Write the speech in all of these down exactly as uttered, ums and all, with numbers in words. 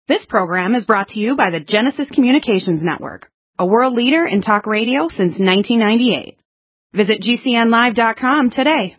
This program is brought to you by the Genesis Communications Network, a world leader in talk radio since nineteen ninety-eight. Visit G C N live dot com today.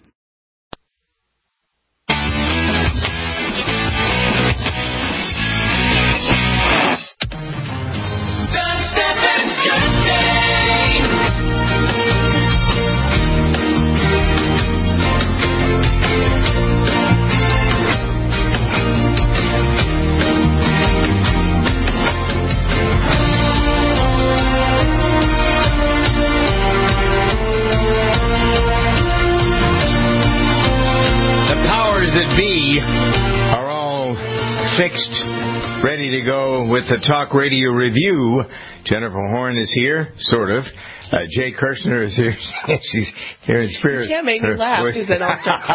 That be are all fixed, ready to go with the Talk Radio Review. Jennifer Horn is here, sort of. Uh, Jay Kirshner is here. She's here in spirit. You can't make me laugh because then I'll start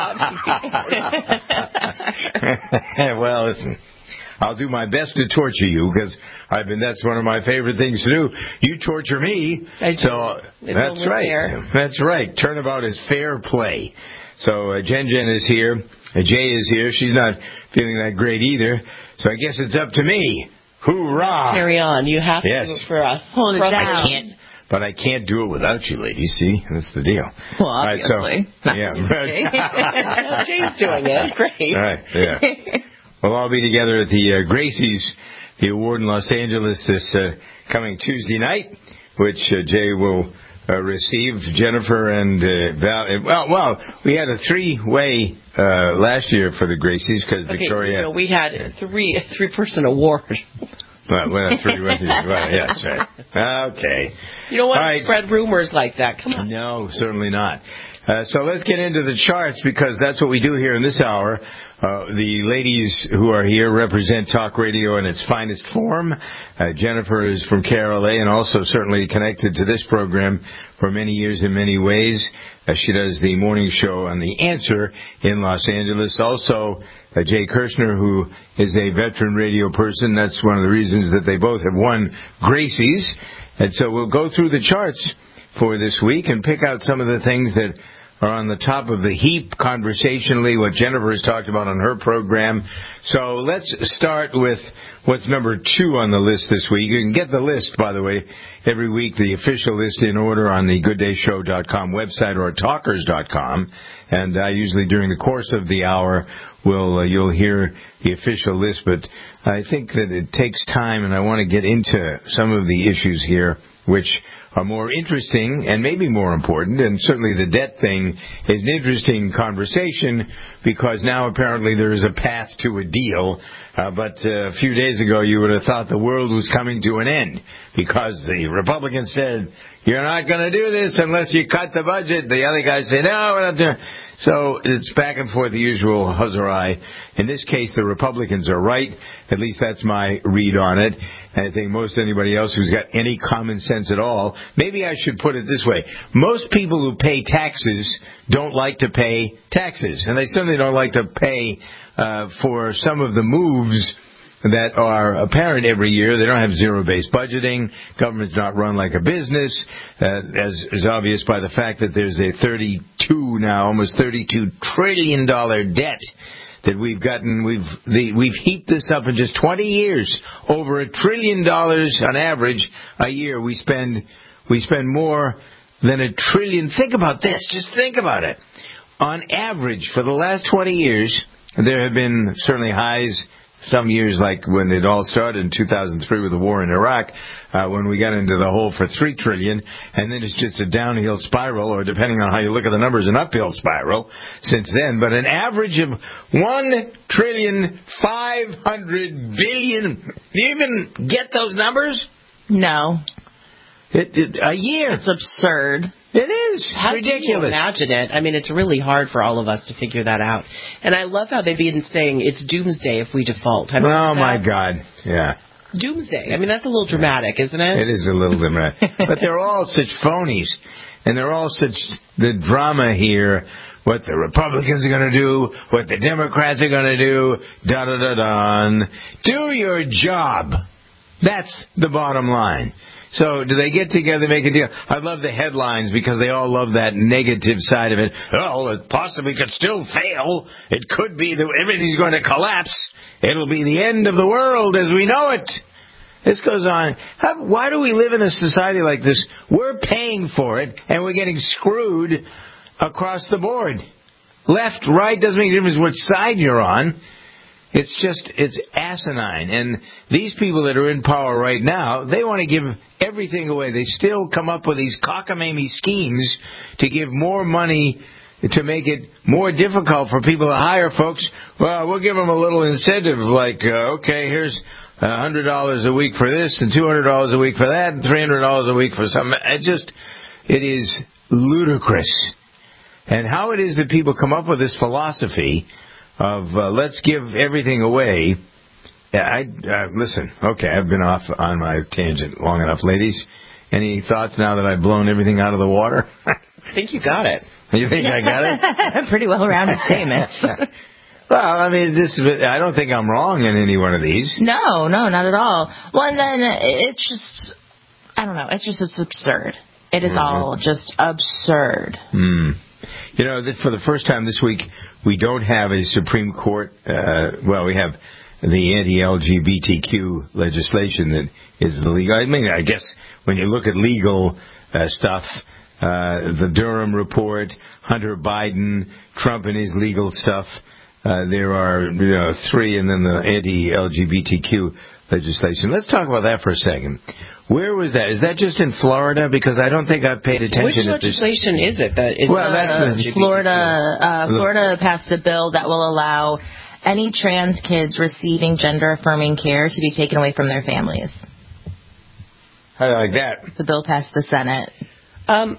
talking. Well, listen. I'll do my best to torture you because I've been. That's one of my favorite things to do. You torture me, I do. So it's that's right. Fair. That's right. Turnabout is fair play. So uh, Jen Jen is here. Uh, Jay is here. She's not feeling that great either. So I guess it's up to me. Hoorah! Carry on. You have yes. to do it for us. Hold it for us. down. I can't. But I can't do it without you, ladies. See, that's the deal. Well, obviously. All right, so, yeah. No, Jay's doing it. Great. All right. Yeah. We'll all be together at the uh, Gracie's, the award in Los Angeles this uh, coming Tuesday night, which uh, Jay will uh, receive. Jennifer and uh, Val. Well, well, we had a three-way uh, last year for the Gracie's because okay, Victoria. You know, we had three a three-person award. Well, well, three way. Well, yes, right. Okay. You don't want all to right. spread rumors like that. Come on. No, certainly not. Uh, so let's get into the charts because that's what we do here in this hour. Uh, the ladies who are here represent talk radio in its finest form. Uh, Jennifer is from K R L A and also certainly connected to this program for many years in many ways. Uh, she does the morning show on The Answer in Los Angeles. Also, uh, Jay Kirshner, who is a veteran radio person. That's one of the reasons that they both have won Gracie's. And so we'll go through the charts for this week and pick out some of the things that are on the top of the heap conversationally, what Jennifer has talked about on her program. So let's start with what's number two on the list this week. You can get the list, by the way, every week, the official list in order on the good day show dot com website or talkers dot com. And uh, usually during the course of the hour, we'll, uh, you'll hear the official list. But I think that it takes time, and I want to get into some of the issues here, which are more interesting and maybe more important, and certainly the debt thing is an interesting conversation because now apparently there is a path to a deal, uh, but uh, a few days ago you would have thought the world was coming to an end because the Republicans said, you're not going to do this unless you cut the budget. The other guys say, no, we're not doing it. So it's back and forth, the usual huzzarai. In this case, the Republicans are right. At least that's my read on it. And I think most anybody else who's got any common sense at all, maybe I should put it this way. Most people who pay taxes don't like to pay taxes. And they certainly don't like to pay uh, for some of the moves that are apparent every year. They don't have zero-based budgeting. Government's not run like a business, uh, as is obvious by the fact that there's a thirty-two now, almost thirty-two trillion dollars debt that we've gotten. We've the, we've heaped this up in just twenty years. Over a trillion dollars on average a year. We spend we spend more than a trillion. Think about this. Just think about it. On average, for the last twenty years, there have been certainly highs. Some years, like when it all started in two thousand three with the war in Iraq, uh, when we got into the hole for three trillion dollars, and then it's just a downhill spiral, or depending on how you look at the numbers, an uphill spiral since then. But an average of one trillion five hundred billion dollars. Do you even get those numbers? No. It, it, a year. It's absurd. It is. How ridiculous. do you imagine it? I mean, it's really hard for all of us to figure that out. And I love how they've been saying it's doomsday if we default. Have you Oh, heard my that? God. Yeah. Doomsday. I mean, that's a little dramatic, isn't it? It is a little dramatic. But they're all such phonies. And they're all such the drama here. What the Republicans are going to do, what the Democrats are going to do, da-da-da-da. Do your job. That's the bottom line. So do they get together, make a deal? I love the headlines because they all love that negative side of it. Oh, it possibly could still fail. It could be that everything's going to collapse. It'll be the end of the world as we know it. This goes on. How, why do we live in a society like this? We're paying for it, and we're getting screwed across the board. Left, right, doesn't make a difference which side you're on. It's just, it's asinine. And these people that are in power right now, they want to give everything away. They still come up with these cockamamie schemes to give more money to make it more difficult for people to hire folks. Well, we'll give them a little incentive like, uh, okay, here's one hundred dollars a week for this and two hundred dollars a week for that and three hundred dollars a week for something. It just, it is ludicrous. And how it is that people come up with this philosophy of uh, let's give everything away. I, uh, listen, okay, I've been off on my tangent long enough. Ladies, any thoughts now that I've blown everything out of the water? I think you got it. You think I got it? Pretty well-rounded statements. Well, I mean, this, I don't think I'm wrong in any one of these. No, no, not at all. Well, and then it's just, I don't know, it's just, it's absurd. It is mm-hmm. all just absurd. Mm. You know, that for the first time this week, we don't have a Supreme Court, uh, well, we have the anti-L G B T Q legislation that is the legal. I mean, I guess when you look at legal uh, stuff, uh, the Durham report, Hunter Biden, Trump and his legal stuff, uh, there are, you know, three, and then the anti-L G B T Q legislation. Let's talk about that for a second. Where was that? Is that just in Florida? Because I don't think I've paid attention. Which to legislation this. is it that is? Well, that's uh, Florida. Uh, Florida passed a bill that will allow any trans kids receiving gender-affirming care to be taken away from their families. How do you like that? The bill passed the Senate. Um,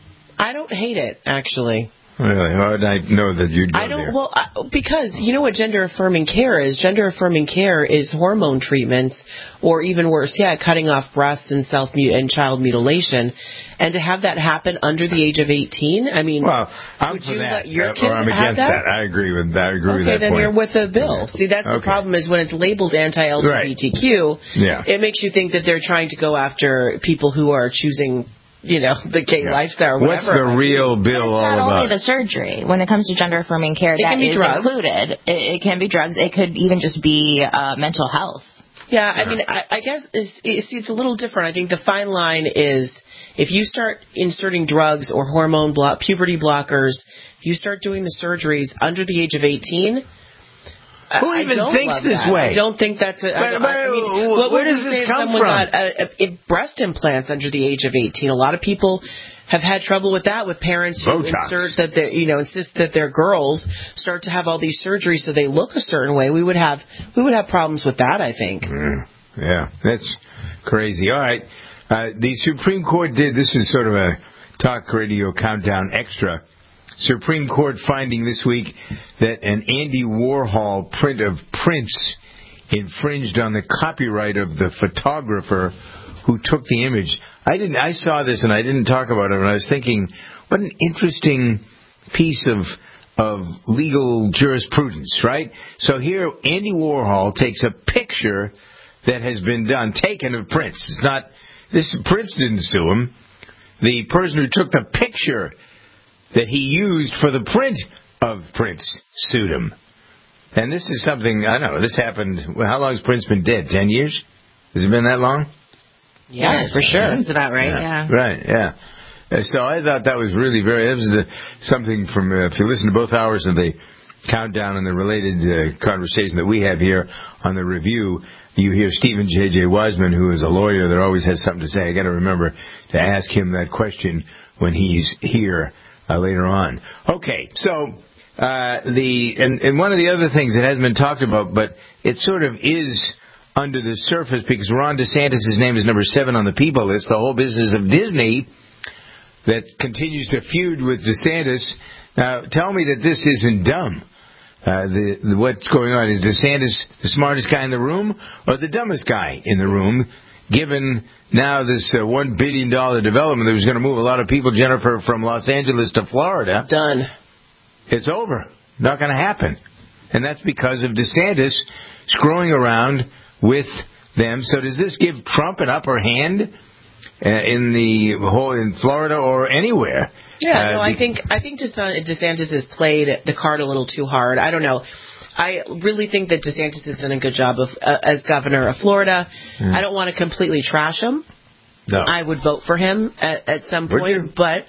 I don't hate it, actually. Really? How did I know that you'd go I don't. there? Well, I, because you know what gender-affirming care is. Gender-affirming care is hormone treatments, or even worse, yeah, cutting off breasts and self and child mutilation. And to have that happen under the age of eighteen, I mean, well, I'm would for you that. let your uh, kid or I'm have against that? that? I agree with that. I agree okay, with that. Okay, then point. you're with a bill. See, that's okay. the problem is when it's labeled anti-L G B T Q, right. yeah. it makes you think that they're trying to go after people who are choosing, you know, the gay yeah. lifestyle or whatever. What's the real bill all not about? Not only the surgery. When it comes to gender-affirming care, it that can be is drugs. included. It, it can be drugs. It could even just be uh, mental health. Yeah, I mean, I, I guess it's, it's, it's a little different. I think the fine line is if you start inserting drugs or hormone block, puberty blockers, if you start doing the surgeries under the age of eighteen, who I even don't thinks love this that. way? I don't think that's a. But, I, but, I mean, what where would does you this say if come someone from? got a, a, a breast implants under the age of eighteen? A lot of people have had trouble with that, with parents who Botox. insert that they, you know, insist that their girls start to have all these surgeries so they look a certain way. We would have we would have problems with that, I think. Mm, yeah, that's crazy. All right, uh, the Supreme Court did. This is sort of a talk radio countdown extra. Supreme Court finding this week that an Andy Warhol print of Prince infringed on the copyright of the photographer who took the image. I didn't. I saw this and I didn't talk about it. And I was thinking, what an interesting piece of of legal jurisprudence, right? So here, Andy Warhol takes a picture that has been done, taken of Prince. It's not this. Prince didn't sue him. The person who took the picture that he used for the print of Prince sued him. And this is something, I don't know, this happened, well, how long has Prince been dead? Ten years? Has it been that long? Yeah, yeah for sure. Sounds about right, yeah. yeah. Right, yeah. Uh, so I thought that was really very, that was uh, something from, uh, if you listen to both hours of the countdown and the related uh, conversation that we have here on the review, you hear Stephen J J. Wiseman, who is a lawyer that always has something to say. I got to remember to ask him that question when he's here uh, later on. Okay, so uh, the and, and one of the other things that hasn't been talked about, but it sort of is under the surface because Ron DeSantis' name is number seven on the people list. The whole business of Disney that continues to feud with DeSantis. Now, tell me that this isn't dumb. Uh, the, the what's going on? Is DeSantis the smartest guy in the room or the dumbest guy in the room, given now this uh, one billion dollars development that was going to move a lot of people, Jennifer, from Los Angeles to Florida? Done. It's over. Not going to happen. And that's because of DeSantis screwing around with them. So does this give Trump an upper hand in the whole in Florida or anywhere. Yeah, uh, no, I think I think DeSantis has played the card a little too hard. I don't know. I really think that DeSantis has done a good job of uh, as governor of Florida. Mm. I don't want to completely trash him. No. I would vote for him at, at some point, but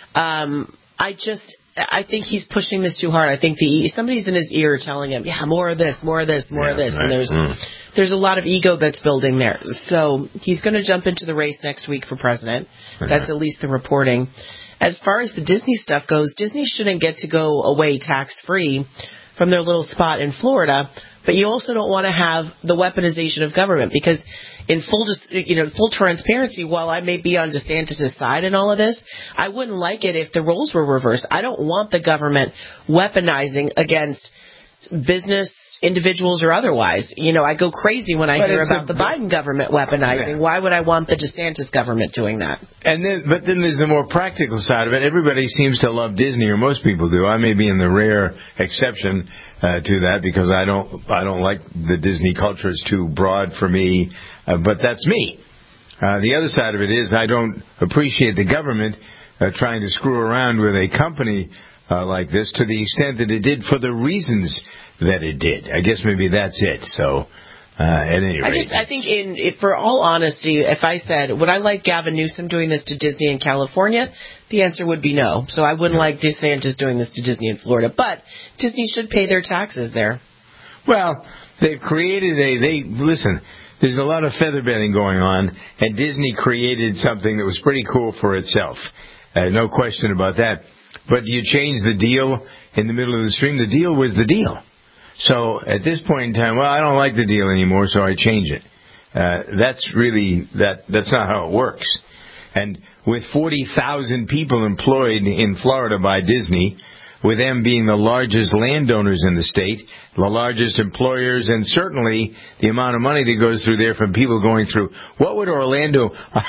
um, I just I think he's pushing this too hard. I think the somebody's in his ear telling him, yeah, more of this, more of this, more yeah, of this, right. and there's mm. there's a lot of ego that's building there. So he's going to jump into the race next week for president. That's at least the reporting. As far as the Disney stuff goes, Disney shouldn't get to go away tax-free from their little spot in Florida, but you also don't want to have the weaponization of government because in full, you know, full transparency, while I may be on DeSantis' side in all of this, I wouldn't like it if the roles were reversed. I don't want the government weaponizing against business, individuals, or otherwise. You know, I go crazy when I but hear about a, the Biden government weaponizing. Yeah. Why would I want the DeSantis government doing that? And then, but then there's the more practical side of it. Everybody seems to love Disney, or most people do. I may be in the rare exception uh, to that because I don't, I don't like the Disney culture. It's too broad for me. Uh, but that's me. Uh, the other side of it is I don't appreciate the government uh, trying to screw around with a company uh, like this to the extent that it did for the reasons that it did. I guess maybe that's it. So, uh, at any rate. I just, I think in, if, for all honesty, if I said, would I like Gavin Newsom doing this to Disney in California? The answer would be no. So I wouldn't yeah. like DeSantis doing this to Disney in Florida. But Disney should pay their taxes there. Well, they've created a, they, listen, there's a lot of feather bedding going on, and Disney created something that was pretty cool for itself. Uh, no question about that. But you change the deal in the middle of the stream. The deal was the deal. So at this point in time, well, I don't like the deal anymore, so I change it. Uh, that's really, that, that's not how it works. And with forty thousand people employed in Florida by Disney, with them being the largest landowners in the state, the largest employers, and certainly the amount of money that goes through there from people going through. What would Orlando...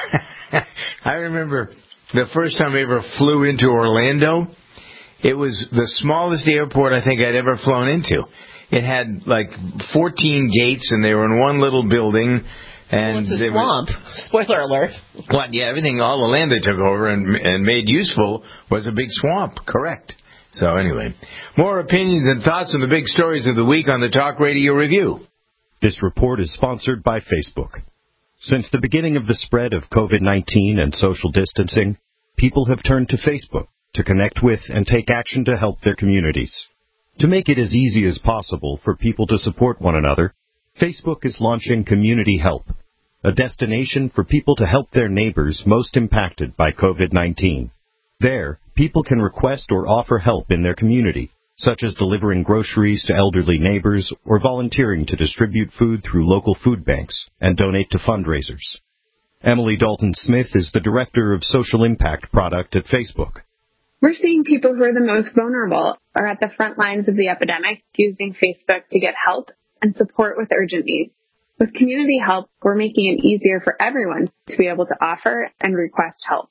I remember the first time I ever flew into Orlando, it was the smallest airport I think I'd ever flown into. It had like fourteen gates, and they were in one little building. And well, it's a swamp. Were, Spoiler alert. What? Yeah, everything, all the land they took over and, and made useful was a big swamp. Correct. So anyway, more opinions and thoughts on the big stories of the week on the Talk Radio Review. This report is sponsored by Facebook. Since the beginning of the spread of COVID nineteen and social distancing, people have turned to Facebook to connect with and take action to help their communities. To make it as easy as possible for people to support one another, Facebook is launching Community Help, a destination for people to help their neighbors most impacted by COVID nineteen. There, people can request or offer help in their community, such as delivering groceries to elderly neighbors or volunteering to distribute food through local food banks and donate to fundraisers. Emily Dalton-Smith is the Director of Social Impact Product at Facebook. We're seeing people who are the most vulnerable are at the front lines of the epidemic using Facebook to get help and support with urgent needs. With Community Help, we're making it easier for everyone to be able to offer and request help.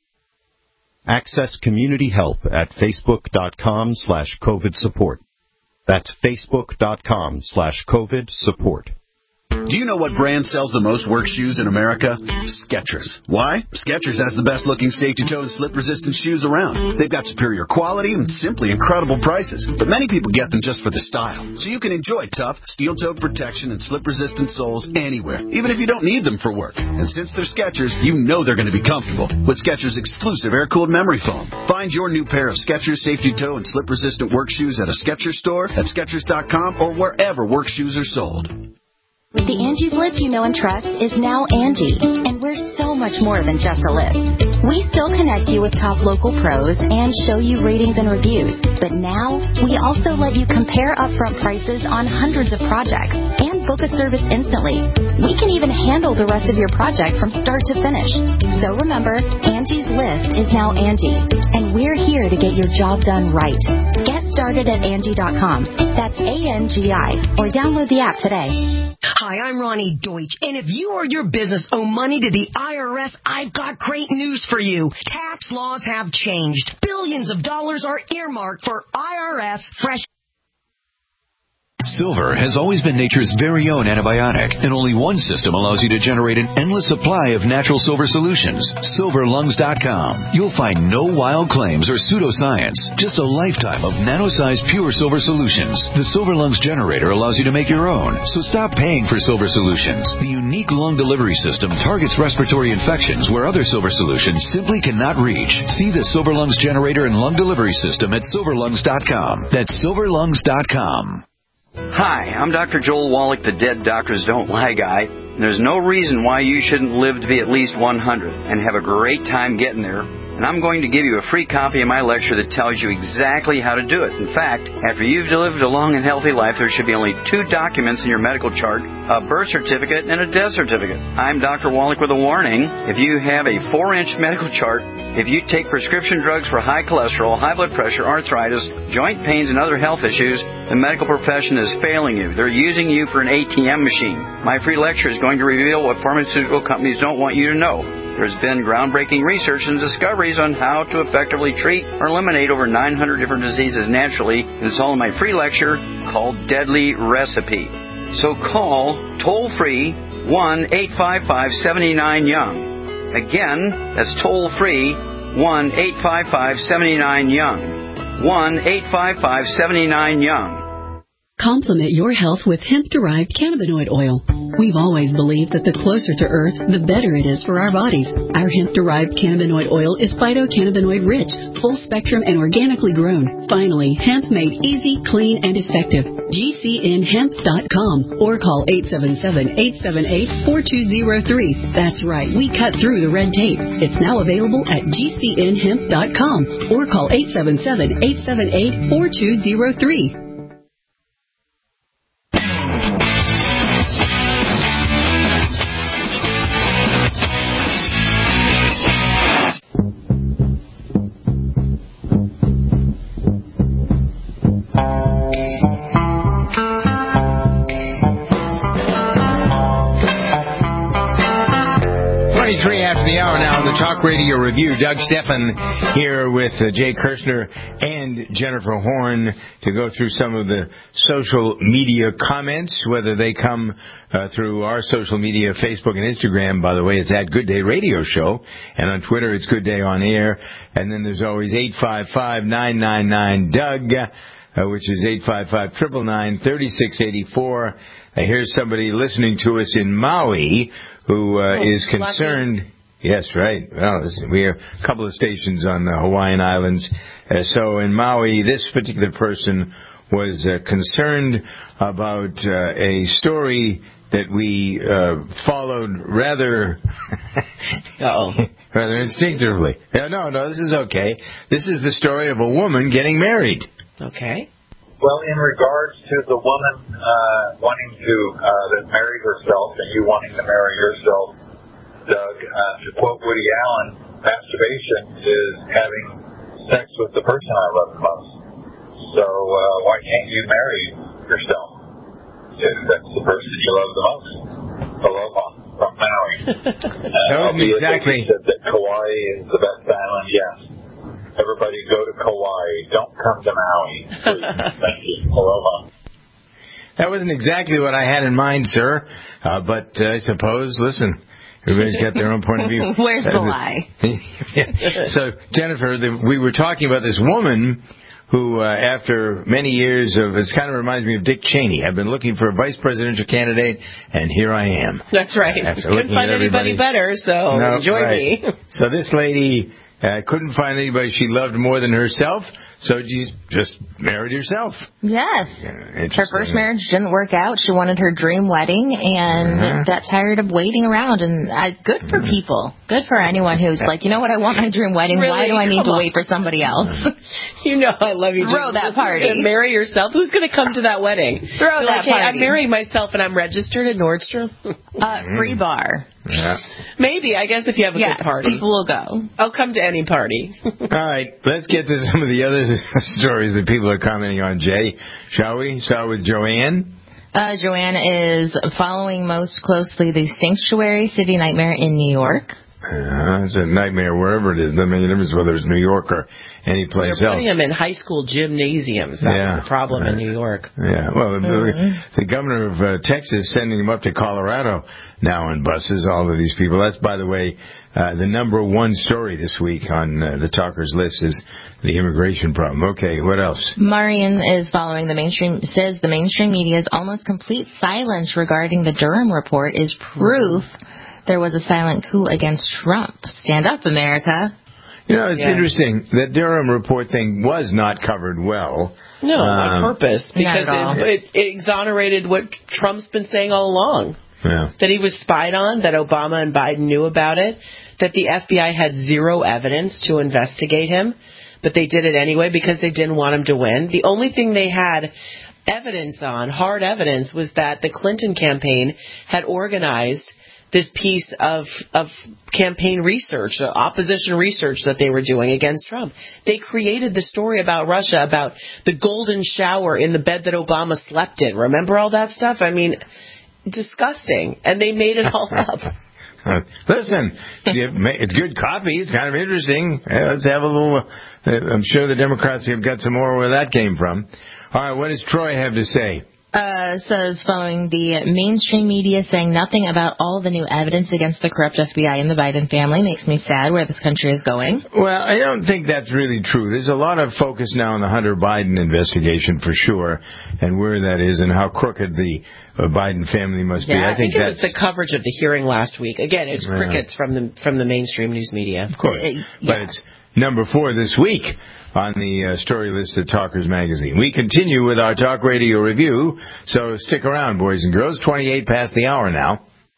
Access Community Help at facebook.com slash COVID support. That's facebook.com slash COVID support. Do you know what brand sells the most work shoes in America? Skechers. Why? Skechers has the best looking safety toe and slip resistant shoes around. They've got superior quality and simply incredible prices. But many people get them just for the style. So you can enjoy tough, steel toe protection and slip resistant soles anywhere, even if you don't need them for work. And since they're Skechers, you know they're going to be comfortable with Skechers exclusive air-cooled memory foam. Find your new pair of Skechers safety toe and slip resistant work shoes at a Skechers store, at Skechers dot com, or wherever work shoes are sold. The Angie's List you know and trust is now Angie, and we're so much more than just a list. We still connect you with top local pros and show you ratings and reviews, but now we also let you compare upfront prices on hundreds of projects and book a service instantly. We can even handle the rest of your project from start to finish. So remember, Angie's List is now Angie, and we're here to get your job done right. Get started at Angie dot com. That's A N G I, or download the app today. Hi, I'm Ronnie Deutsch, and if you or your business owe money to the I R S, I've got great news for you. Tax laws have changed. Billions of dollars are earmarked for I R S fresh Silver has always been nature's very own antibiotic, and only one system allows you to generate an endless supply of natural silver solutions. silver lungs dot com. You'll find no wild claims or pseudoscience, just a lifetime of nano-sized pure silver solutions. The Silver Lungs generator allows you to make your own, so stop paying for silver solutions. The unique lung delivery system targets respiratory infections where other silver solutions simply cannot reach. See the Silver Lungs generator and lung delivery system at silver lungs dot com. That's silver lungs dot com. Hi, I'm Doctor Joel Wallach, the Dead Doctors Don't Lie guy. And there's no reason why you shouldn't live to be at least one hundred and have a great time getting there. And I'm going to give you a free copy of my lecture that tells you exactly how to do it. In fact, after you've lived a long and healthy life, there should be only two documents in your medical chart, a birth certificate and a death certificate. I'm Doctor Wallach with a warning. If you have a four-inch medical chart, if you take prescription drugs for high cholesterol, high blood pressure, arthritis, joint pains, and other health issues, the medical profession is failing you. They're using you for an A T M machine. My free lecture is going to reveal what pharmaceutical companies don't want you to know. There's been groundbreaking research and discoveries on how to effectively treat or eliminate over nine hundred different diseases naturally, and it's all in my free lecture called Deadly Recipe. So call toll-free one eight five five, seven nine, young. Again, that's toll-free one eight five five, seven nine, young. one eight five five, seven nine, young. Complement your health with hemp-derived cannabinoid oil. We've always believed that the closer to Earth, the better it is for our bodies. Our hemp-derived cannabinoid oil is phytocannabinoid-rich, full-spectrum, and organically grown. Finally, hemp made easy, clean, and effective. G C N hemp dot com or call eight seven seven, eight seven eight, four two zero three. That's right, we cut through the red tape. It's now available at G C N hemp dot com or call eight seven seven, eight seven eight, four two zero three. three after the hour now on the Talk Radio Review. Doug Stephan here with uh, Jay Kirshner and Jennifer Horn to go through some of the social media comments, whether they come uh, through our social media, Facebook and Instagram. By the way, it's at Good Day Radio Show. And on Twitter, it's Good Day On Air. And then there's always eight five five, nine nine nine, Doug, uh, which is eight five five, nine nine nine, three six eight four. Uh, here's somebody listening to us in Maui who uh, oh, is concerned. Lucky. Yes, right. Well, we have a couple of stations on the Hawaiian Islands. Uh, so in Maui, this particular person was uh, concerned about uh, a story that we uh, followed rather Uh-oh. rather instinctively. Uh, no, no, this is okay. This is the story of a woman getting married. Okay. Well, in regards to the woman uh, wanting to uh, that married herself and you wanting to marry yourself, Doug, uh, to quote Woody Allen, masturbation is having sex with the person I love the most. So uh, why can't you marry yourself if that's the person you love the most? Aloha from Maui. Uh, that wasn't exactly. Said that Kauai is the best island. Yes. Everybody go to Kauai. Don't come to Maui. Thank you. Aloha. That wasn't exactly what I had in mind, sir. Uh, but uh, I suppose, listen, everybody's got their own point of view. Where's the lie? Yeah. So, Jennifer, the, we were talking about this woman who, uh, after many years of, it kind of reminds me of Dick Cheney. I've been looking for a vice presidential candidate, and here I am. That's right. After Couldn't find anybody better, so no, enjoy right. me. So this lady uh, couldn't find anybody she loved more than herself, so she just married herself. Yes. Yeah, her first marriage didn't work out. She wanted her dream wedding and uh-huh. got tired of waiting around. And uh, good for people. Good for anyone who's like, you know what, I want my dream wedding. Really? Why do I need Come to on. wait for somebody else? You know I love you. Throw that party. And marry yourself. Who's going to come to that wedding? Throw You're that like, hey, party. I'm marrying myself and I'm registered at Nordstrom. uh, free bar. Yeah. Maybe. I guess if you have a yes, good party. people will go. I'll come to any party. All right. Let's get to some of the other stories that people are commenting on, Jay. Shall we? Start with Joanne. Uh, Joanne is following most closely the Sanctuary City Nightmare in New York. Uh, it's a nightmare wherever it is. Doesn't make any difference whether it's New York or any place They're else. putting them in high school gymnasiums. That's yeah. the problem right. in New York. Yeah, well, mm-hmm. the, the governor of uh, Texas sending them up to Colorado now on buses, all of these people. That's, by the way, uh, the number one story this week on uh, the talkers list is the immigration problem. Okay, what else? Marion is following the mainstream, says the mainstream media's almost complete silence regarding the Durham report is proof there was a silent coup against Trump. Stand up, America. You know, it's yeah. interesting. That Durham report thing was not covered well. No, um, on purpose. Because it, it, it exonerated what Trump's been saying all along. Yeah. That he was spied on, that Obama and Biden knew about it, that the F B I had zero evidence to investigate him, but they did it anyway because they didn't want him to win. The only thing they had evidence on, hard evidence, was that the Clinton campaign had organized this piece of of campaign research, uh, opposition research that they were doing against Trump. They created the story about Russia, about the golden shower in the bed that Obama slept in. Remember all that stuff? I mean, disgusting. And they made it all up. Uh, listen, it's good copy. It's kind of interesting. Let's have a little. Uh, I'm sure the Democrats have got some more where that came from. All right, what does Troy have to say? Uh, says following the mainstream media saying nothing about all the new evidence against the corrupt F B I and the Biden family makes me sad where this country is going. Well, I don't think that's really true. There's a lot of focus now on the Hunter Biden investigation for sure, and where that is and how crooked the uh, Biden family must yeah, be. I, I think, think it that's was the coverage of the hearing last week. Again, it's yeah. crickets from the from the mainstream news media. Of course, uh, yeah. but it's number four this week on the uh, story list of Talkers Magazine. We continue with our Talk Radio review, so stick around, boys and girls. twenty-eight past the hour now.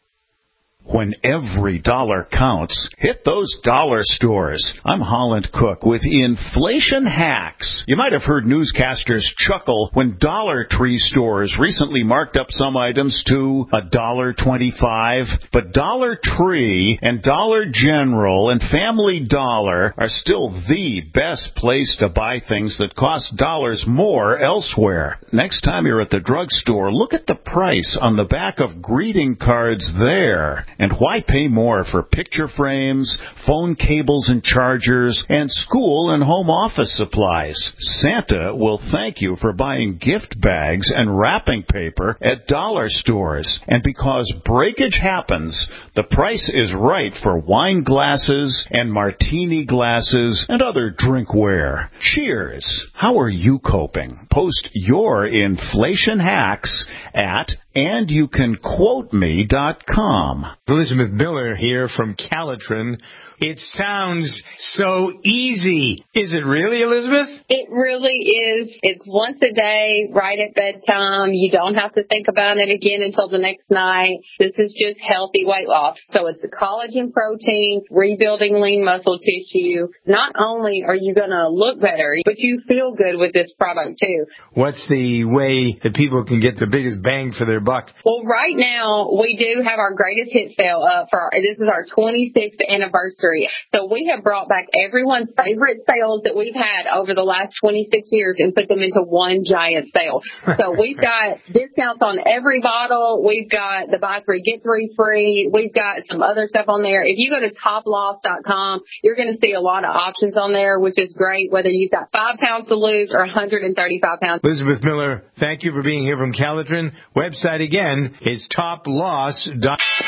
When every dollar counts, hit those dollar stores. I'm Holland Cook with Inflation Hacks. You might have heard newscasters chuckle when Dollar Tree stores recently marked up some items to one dollar twenty-five. But Dollar Tree and Dollar General and Family Dollar are still the best place to buy things that cost dollars more elsewhere. Next time you're at the drugstore, look at the price on the back of greeting cards there. And why pay more for picture frames, phone cables and chargers, and school and home office supplies? Santa will thank you for buying gift bags and wrapping paper at dollar stores. And because breakage happens, the price is right for wine glasses and martini glasses and other drinkware. Cheers! How are you coping? Post your inflation hacks at and you can quote me dot com. Elizabeth Miller here from Calitrin. It sounds so easy. Is it really, Elizabeth? It really is. It's once a day, right at bedtime. You don't have to think about it again until the next night. This is just healthy weight loss. So it's the collagen protein, rebuilding lean muscle tissue. Not only are you going to look better, but you feel good with this product too. What's the way that people can get the biggest bang for their buck? Well, right now, we do have our greatest hit sale up for our, this is our twenty-sixth anniversary. So we have brought back everyone's favorite sales that we've had over the last twenty-six years and put them into one giant sale. So we've got discounts on every bottle. We've got the buy three, get three free. We've got some other stuff on there. If you go to top loss dot com, you're going to see a lot of options on there, which is great, whether you've got five pounds to lose or one hundred thirty-five pounds. Elizabeth Miller, thank you for being here from Calitrin. Website again is top loss dot com.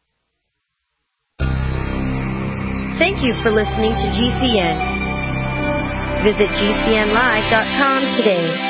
Thank you for listening to G C N. Visit G C N live dot com today.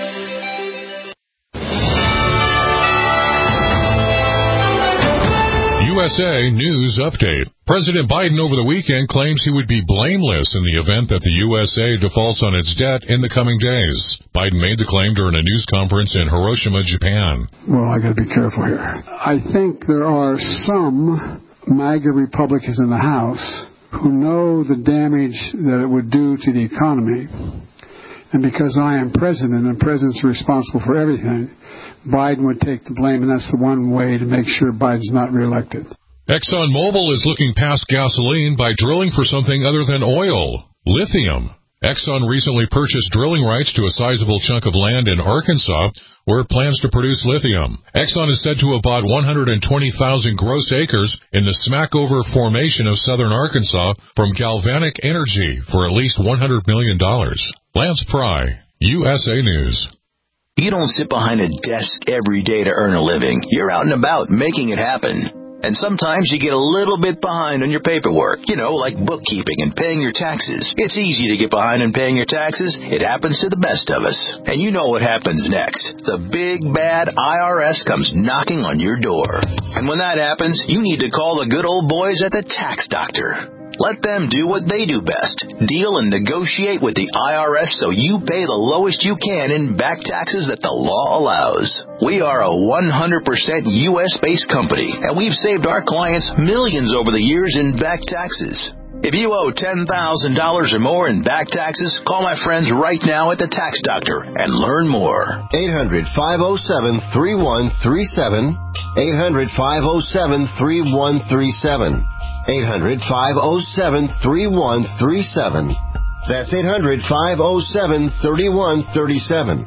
U S A News Update. President Biden over the weekend claims he would be blameless in the event that the U S A defaults on its debt in the coming days. Biden made the claim during a news conference in Hiroshima, Japan. Well, I got to be careful here. I think there are some MAGA Republicans in the House who know the damage that it would do to the economy. And because I am president and the president's responsible for everything, Biden would take the blame, and that's the one way to make sure Biden's not reelected. ExxonMobil is looking past gasoline by drilling for something other than oil, lithium. Exxon recently purchased drilling rights to a sizable chunk of land in Arkansas where it plans to produce lithium. Exxon is said to have bought one hundred twenty thousand gross acres in the Smackover Formation of southern Arkansas from Galvanic Energy for at least one hundred million dollars. Lance Pry, U S A News. You don't sit behind a desk every day to earn a living. You're out and about making it happen. And sometimes you get a little bit behind on your paperwork, you know, like bookkeeping and paying your taxes. It's easy to get behind on paying your taxes. It happens to the best of us. And you know what happens next. The big, bad I R S comes knocking on your door. And when that happens, you need to call the good old boys at the Tax Doctor. Let them do what they do best. Deal and negotiate with the I R S so you pay the lowest you can in back taxes that the law allows. We are a one hundred percent U S-based company, and we've saved our clients millions over the years in back taxes. If you owe ten thousand dollars or more in back taxes, call my friends right now at the Tax Doctor and learn more. eight hundred, five oh seven, three one three seven. eight hundred, five oh seven, three one three seven. eight hundred, five oh seven, three one three seven. That's eight hundred, five oh seven, three one three seven.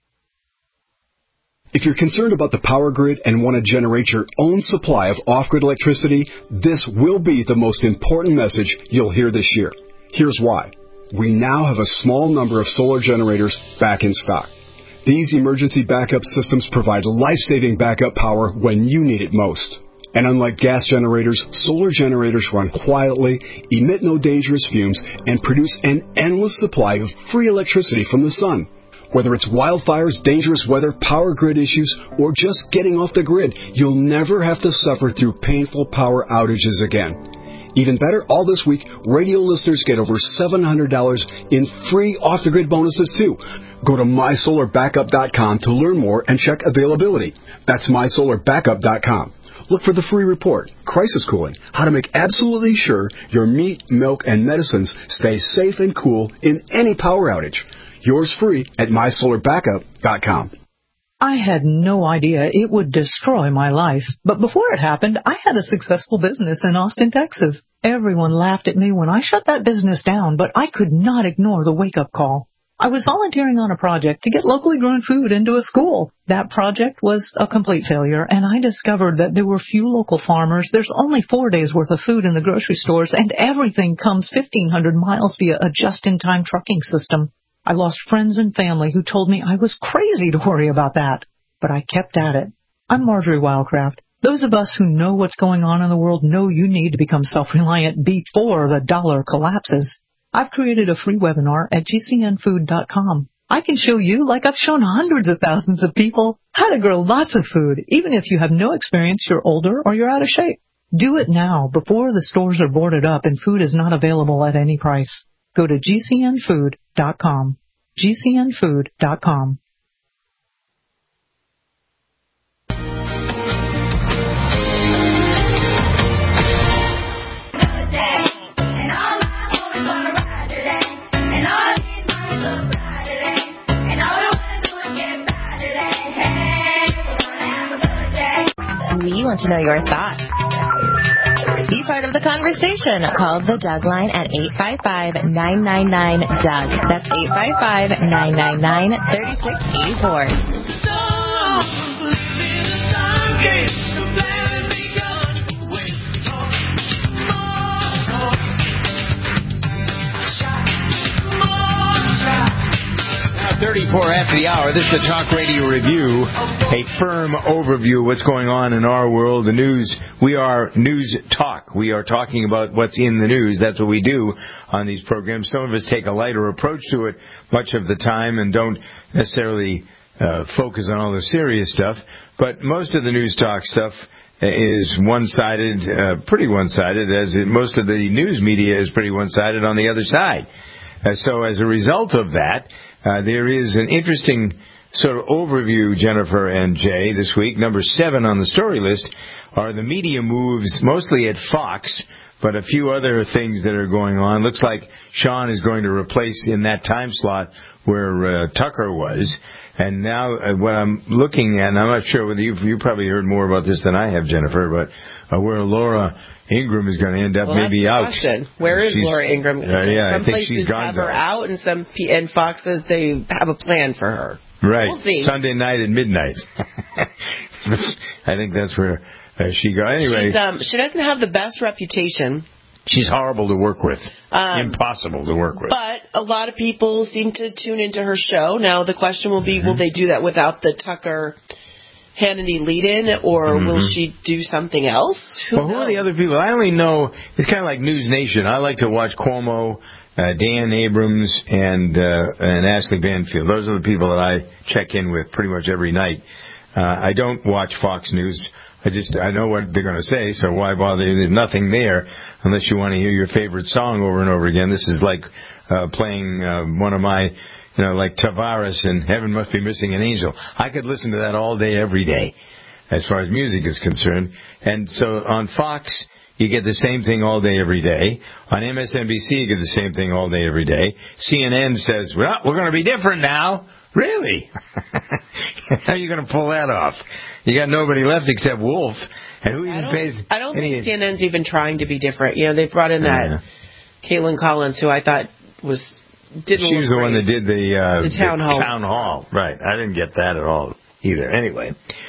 If you're concerned about the power grid and want to generate your own supply of off-grid electricity, this will be the most important message you'll hear this year. Here's why. We now have a small number of solar generators back in stock. These emergency backup systems provide life-saving backup power when you need it most. And unlike gas generators, solar generators run quietly, emit no dangerous fumes, and produce an endless supply of free electricity from the sun. Whether it's wildfires, dangerous weather, power grid issues, or just getting off the grid, you'll never have to suffer through painful power outages again. Even better, all this week, radio listeners get over seven hundred dollars in free off-the-grid bonuses, too. Go to my solar backup dot com to learn more and check availability. That's my solar backup dot com. Look for the free report, Crisis Cooling, how to make absolutely sure your meat, milk, and medicines stay safe and cool in any power outage. Yours free at my solar backup dot com. I had no idea it would destroy my life, but before it happened, I had a successful business in Austin, Texas. Everyone laughed at me when I shut that business down, but I could not ignore the wake-up call. I was volunteering on a project to get locally grown food into a school. That project was a complete failure, and I discovered that there were few local farmers. There's only four days' worth of food in the grocery stores, and everything comes fifteen hundred miles via a just-in-time trucking system. I lost friends and family who told me I was crazy to worry about that, but I kept at it. I'm Marjorie Wildcraft. Those of us who know what's going on in the world know you need to become self-reliant before the dollar collapses. I've created a free webinar at G C N food dot com. I can show you, like I've shown hundreds of thousands of people, how to grow lots of food, even if you have no experience, you're older, or you're out of shape. Do it now, before the stores are boarded up and food is not available at any price. Go to G C N food dot com. G C N food dot com. We want to know your thoughts. Be part of the conversation. Call the Doug line at eight five five, nine nine nine, D O U G. That's eight five five, nine nine nine, three six eight four. thirty-four after the hour. This is the Talk Radio Review, a firm overview of what's going on in our world, the news. We are News Talk. We are talking about what's in the news. That's what we do on these programs. Some of us take a lighter approach to it much of the time and don't necessarily uh, focus on all the serious stuff. But most of the News Talk stuff is one-sided, uh, pretty one-sided, as it, most of the news media is pretty one-sided on the other side. Uh, so as a result of that, Uh, there is an interesting sort of overview, Jennifer and Jay, this week. Number seven on the story list are the media moves, mostly at Fox, but a few other things that are going on. Looks like Sean is going to replace in that time slot where uh, Tucker was. And now uh, what I'm looking at, and I'm not sure whether you've you probably heard more about this than I have, Jennifer, but uh, where Laura Ingraham is going to end up well, maybe out. Question. Where is she's, Laura Ingraham? Uh, yeah, some I think places she's gone. have her out, and some P- and Fox says they have a plan for her. Right. We'll see. Sunday night at midnight. I think that's where uh, she goes. Anyway, She's, um, she doesn't have the best reputation. She's horrible to work with. Um, Impossible to work with. But a lot of people seem to tune into her show. Now the question will be, mm-hmm. will they do that without the Tucker Hannity lead-in, or mm-hmm. will she do something else? Who well, knows? who are the other people? I only know, it's kind of like News Nation. I like to watch Cuomo, uh, Dan Abrams, and uh, and Ashley Banfield. Those are the people that I check in with pretty much every night. Uh, I don't watch Fox News. I just, I know what they're going to say, so why bother? There's nothing there unless you want to hear your favorite song over and over again. This is like uh, playing uh, one of my, you know, like Tavares and Heaven Must Be Missing an Angel. I could listen to that all day, every day, as far as music is concerned. And so on Fox, you get the same thing all day, every day. On M S N B C, you get the same thing all day, every day. C N N says, well, we're going to be different now. Really? How are you going to pull that off? You got nobody left except Wolf. And who even pays? I don't any, think C N N's even trying to be different. You know, they brought in that uh, Caitlin Collins, who I thought was didn't. She was the great. one that did the, uh, the town the hall. Town hall, right? I didn't get that at all either. Anyway,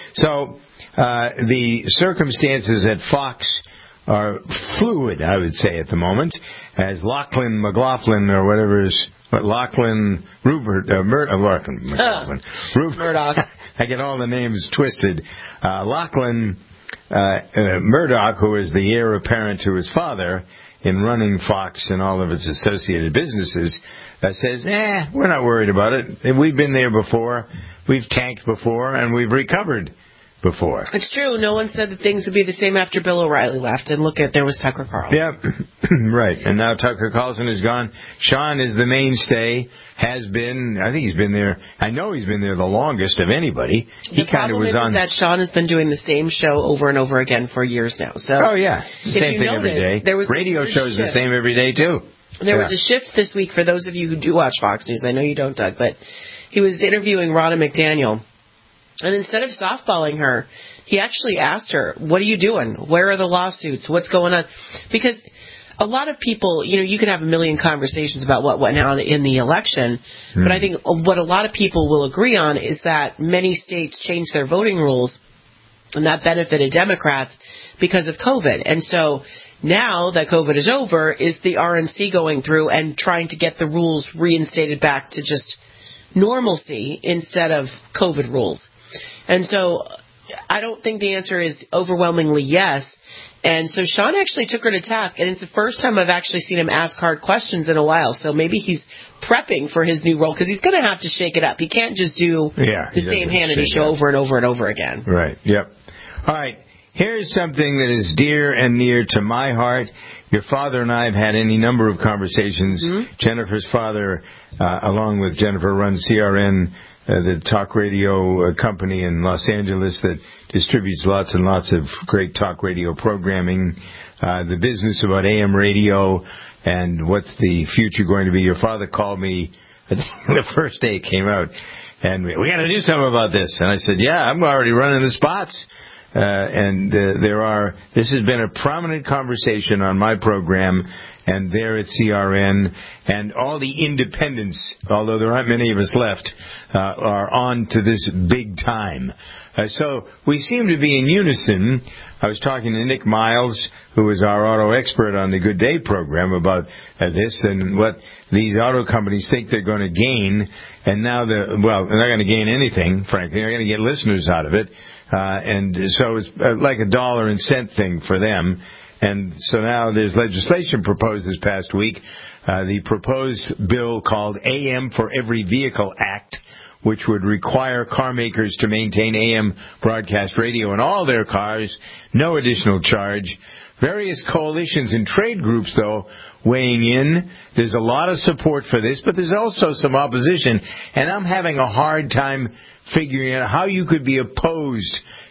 so uh, the circumstances at Fox are fluid, I would say, at the moment, as Lachlan McLaughlin or whatever is. But Lachlan Rupert, uh, Mur- uh, Lachlan McLaughlin, uh, Rupert, Murdoch. I get all the names twisted. Uh, Lachlan uh, uh, Murdoch, who is the heir apparent to his father in running Fox and all of its associated businesses, uh, says, "Eh, we're not worried about it. We've been there before. We've tanked before, and we've recovered before." It's true. No one said that things would be the same after Bill O'Reilly left. And look at, there was Tucker Carlson. Yeah, right. And now Tucker Carlson is gone. Sean is the mainstay, has been, I think he's been there, I know he's been there the longest of anybody. He kind of was is on. that Sean has been doing the same show over and over again for years now. So oh, yeah. Same thing notice, every day. There was Radio shows the same every day, too. There yeah. was a shift this week for those of you who do watch Fox News. I know you don't, Doug, but he was interviewing Ronna McDaniel. And instead of softballing her, he actually asked her, what are you doing? Where are the lawsuits? What's going on? Because a lot of people, you know, you can have a million conversations about what went on in the election, mm. but I think what a lot of people will agree on is that many states changed their voting rules, and that benefited Democrats because of COVID. And so now that COVID is over, is the R N C going through and trying to get the rules reinstated back to just normalcy instead of COVID rules? And so I don't think the answer is overwhelmingly yes. And so Sean actually took her to task, and it's the first time I've actually seen him ask hard questions in a while. So maybe he's prepping for his new role, because he's going to have to shake it up. He can't just do yeah, the same Hannity show over and over and over again. Right, yep. All right, here's something that is dear and near to my heart. Your father and I have had any number of conversations. Mm-hmm. Jennifer's father, uh, along with Jennifer, runs C R N, Uh, the talk radio uh, company in Los Angeles that distributes lots and lots of great talk radio programming, uh, the business about A M radio, and what's the future going to be. Your father called me I think the first day it came out, and we, we got to do something about this. And I said, yeah, I'm already running the spots. Uh, and uh, there are, this has been a prominent conversation on my program and there at C R N, and all the independents, although there aren't many of us left, uh, are on to this big time. Uh, so we seem to be in unison. I was talking to Nick Miles, who is our auto expert on the Good Day program, about uh, this and what these auto companies think they're going to gain. And now they're, well, they're not going to gain anything, frankly. They're going to get listeners out of it. Uh, and so it's uh, like a dollar and cent thing for them. And so now there's legislation proposed this past week, uh, the proposed bill called A M for Every Vehicle Act, which would require car makers to maintain A M broadcast radio in all their cars, no additional charge. Various coalitions and trade groups, though, weighing in. There's a lot of support for this, but there's also some opposition. And I'm having a hard time figuring out how you could be opposed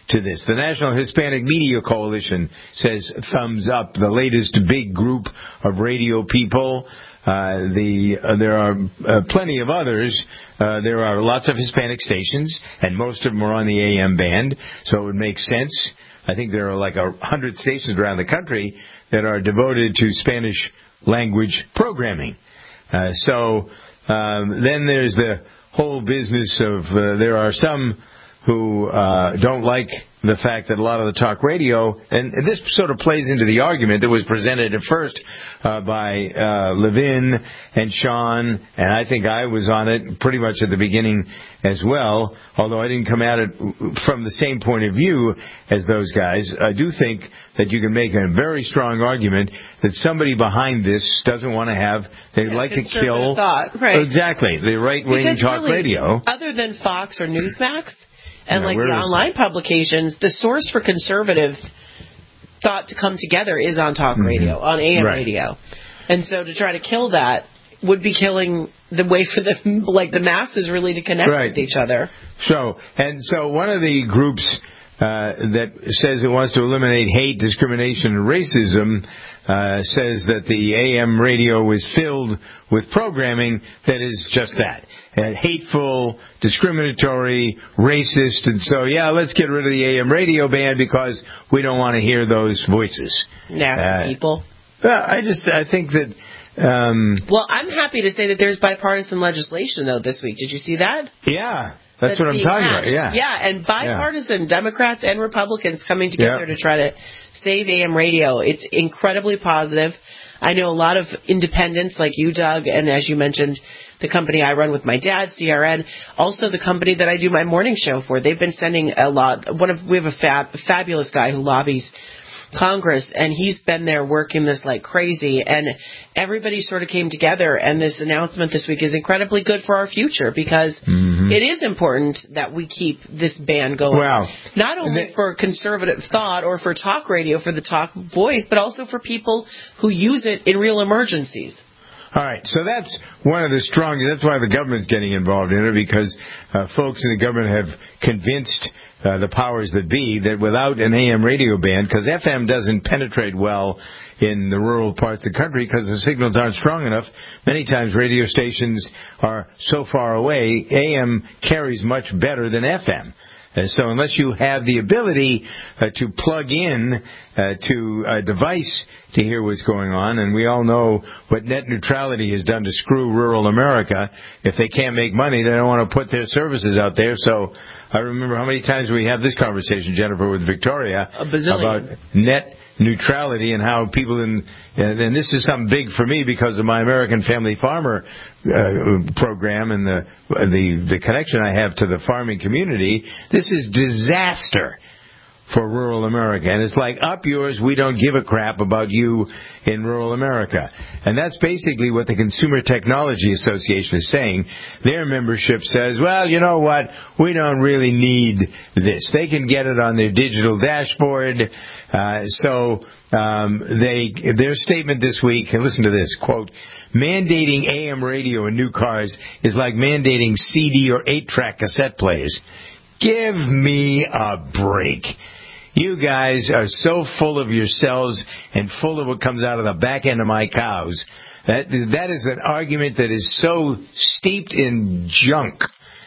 to this. The National Hispanic Media Coalition says thumbs up. The latest big group of radio people. Uh, the uh, there are uh, plenty of others. Uh, there are lots of Hispanic stations, and most of them are on the A M band, so it would make sense. I think there are like a hundred stations around the country that are devoted to Spanish language programming. Uh, so um, then there's the whole business of uh, there are some who uh, don't like the fact that a lot of the talk radio, and this sort of plays into the argument that was presented at first uh, by uh, Levin and Sean, and I think I was on it pretty much at the beginning as well, although I didn't come at it from the same point of view as those guys. I do think that you can make a very strong argument that somebody behind this doesn't want to have, they'd yeah, like to kill... thought, right. Exactly, the right-wing talk really, radio. Other than Fox or Newsmax, and yeah, like the online publications, the source for conservative thought to come together is on talk mm-hmm. radio, on A M right. radio. And so to try to kill that would be killing the way for the like the masses really to connect right. with each other. So, and so one of the groups uh, that says it wants to eliminate hate, discrimination, and racism uh, says that the A M radio is filled with programming that is just that. Uh, hateful, discriminatory, racist, and so, yeah, let's get rid of the A M radio band because we don't want to hear those voices. Nasty uh, people. Well, I just, I think that... Um, well, I'm happy to say that there's bipartisan legislation, though, this week. Did you see that? Yeah, that's, that's what I'm talking matched. about, yeah. Yeah, and bipartisan yeah. Democrats and Republicans coming together yep. to try to save A M radio. It's incredibly positive. I know a lot of independents like you, Doug, and as you mentioned, the company I run with my dad, C R N, also the company that I do my morning show for. They've been sending a lot. One of we have a fab, fabulous guy who lobbies Congress, and he's been there working this like crazy, and everybody sort of came together, and this announcement this week is incredibly good for our future because mm-hmm. it is important that we keep this ban going. Wow. Not only for conservative thought or for talk radio, for the talk voice, but also for people who use it in real emergencies. All right, so that's one of the strong, that's why the government's getting involved in it, because uh, folks in the government have convinced uh, the powers that be that without an A M radio band, because F M doesn't penetrate well in the rural parts of the country because the signals aren't strong enough. Many times radio stations are so far away, A M carries much better than F M. And so unless you have the ability uh, to plug in uh, to a device to hear what's going on, and we all know what net neutrality has done to screw rural America. If they can't make money, they don't want to put their services out there. So I remember how many times we have this conversation, Jennifer, with Victoria, about net neutrality and how people in, and, and this is something big for me because of my American Family Farmer uh, program and the, the the connection I have to the farming community. This is disaster for rural America. And it's like, up yours, we don't give a crap about you in rural America. And that's basically what the Consumer Technology Association is saying. Their membership says, well, you know what, we don't really need this. They can get it on their digital dashboard. Uh, so um, they their statement this week, and listen to this, quote, mandating A M radio in new cars is like mandating C D or eight-track cassette players. Give me a break. You guys are so full of yourselves and full of what comes out of the back end of my cows. That that is an argument that is so steeped in junk.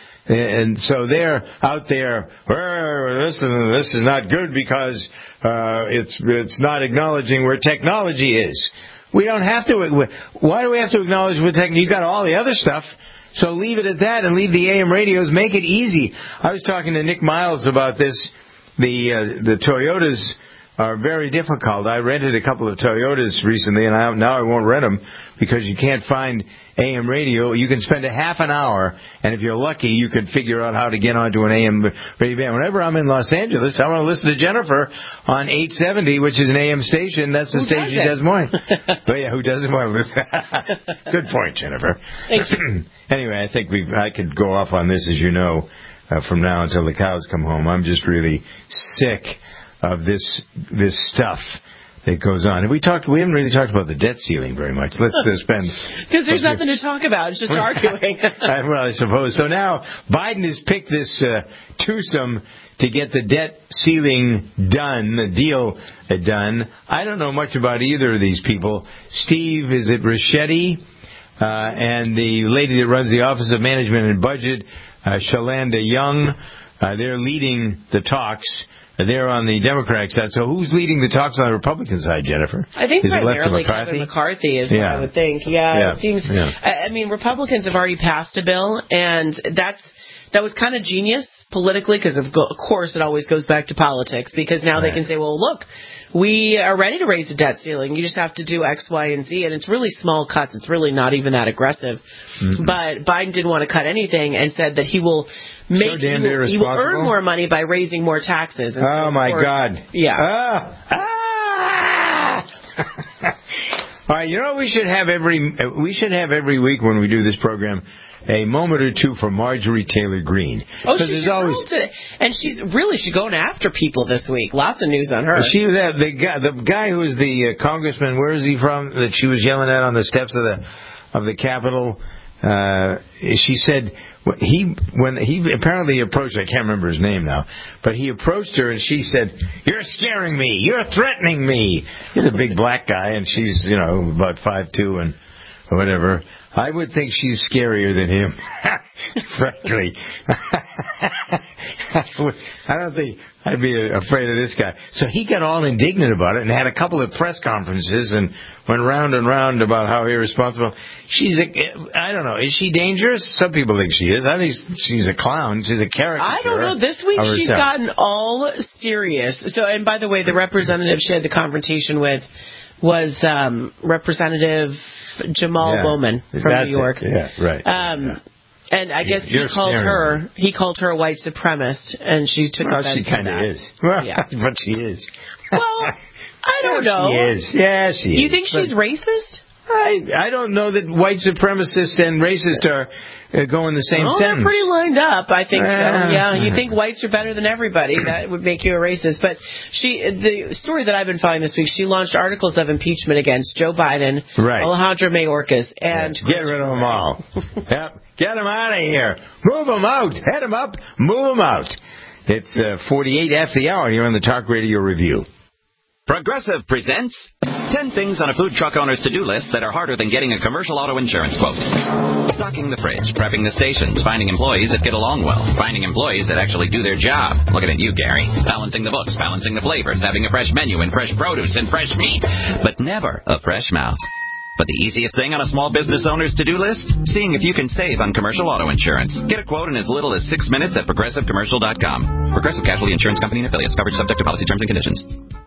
And so they're out there, oh, this, is, this is not good because uh, it's it's not acknowledging where technology is. We don't have to. Why do we have to acknowledge where technology? You got all the other stuff. So leave it at that and leave the A M radios. Make it easy. I was talking to Nick Miles about this. The uh, the Toyotas are very difficult. I rented a couple of Toyotas recently, and I, now I won't rent them because you can't find A M radio. You can spend a half an hour, and if you're lucky, you can figure out how to get onto an A M radio band. Whenever I'm in Los Angeles, I want to listen to Jennifer on eight seventy, which is an A M station. That's the who station she does morning. But yeah, who doesn't want to listen? Good point, Jennifer. Thank you. Anyway, I think we I could go off on this, as you know. Uh, from now until the cows come home. I'm just really sick of this this stuff that goes on. And we talked. We haven't really talked about the debt ceiling very much. Let's uh, spend because there's nothing to talk about. It's just arguing. uh, well, I suppose so. Now Biden has picked this uh, twosome to get the debt ceiling done, the deal done. I don't know much about either of these people. Steve, is it Ricchetti? Uh, and the lady that runs the Office of Management and Budget, uh, Shalanda Young, uh, they're leading the talks. They're on the Democratic side. So who's leading the talks on the Republican side, Jennifer? I think is primarily it McCarthy? Kevin McCarthy is yeah. what I would think. Yeah, yeah. it seems. Yeah. I mean, Republicans have already passed a bill, and that's that was kind of genius politically because, of, of course, it always goes back to politics because now right. they can say, well, look, we are ready to raise the debt ceiling. You just have to do X, Y, and Z, and it's really small cuts. It's really not even that aggressive. Mm-hmm. But Biden didn't want to cut anything and said that he will make so he, will, he will earn more money by raising more taxes. And oh, so, my course, God. Yeah. Ah. Ah. All right, you know what we should have every we should have every week when we do this program a moment or two for Marjorie Taylor Greene. Oh, she's always today. And she's really she's going after people this week. Lots of news on her. She was that the guy the guy who was the uh, congressman. Where is he from? That she was yelling at on the steps of the of the Capitol. Uh, she said he when he apparently approached. I can't remember his name now, but he approached her and she said, "You're scaring me. You're threatening me." He's a big black guy and she's you know about five two and whatever. I would think she's scarier than him, frankly. I don't think I'd be afraid of this guy. So he got all indignant about it and had a couple of press conferences and went round and round about how irresponsible. She's a, I don't know, is she dangerous? Some people think she is. I think she's a clown. She's a character. I don't know. This week she's gotten all serious. So, and by the way, the representative she had the confrontation with was um, Representative Jamal yeah, Bowman from New York. It. Yeah, right. Um, yeah. And I guess You're he called her me. he called her a white supremacist, and she took well, offense she kind to of that. is. Well, yeah. but she is. Well, I don't yeah, know. She is. Yeah, she is. You think she's racist? I I don't know that white supremacists and racists are uh, go in the same oh, sentence. They're pretty lined up, I think uh, so. Yeah, you think whites are better than everybody? That would make you a racist. But she, the story that I've been following this week, she launched articles of impeachment against Joe Biden, right. Alejandro Mayorkas, and yeah. get rid of them all. Yep, get them out of here. Move them out. Head them up. Move them out. It's uh, forty-eight after the hour. You're on the Talk Radio Review. Progressive presents ten things on a food truck owner's to-do list that are harder than getting a commercial auto insurance quote. Stocking the fridge, prepping the stations, finding employees that get along well, finding employees that actually do their job. Looking at you, Gary. Balancing the books, balancing the flavors, having a fresh menu and fresh produce and fresh meat, but never a fresh mouth. But the easiest thing on a small business owner's to-do list? Seeing if you can save on commercial auto insurance. Get a quote in as little as six minutes at progressive commercial dot com. Progressive Casualty Insurance Company and Affiliates. Coverage subject to policy terms and conditions.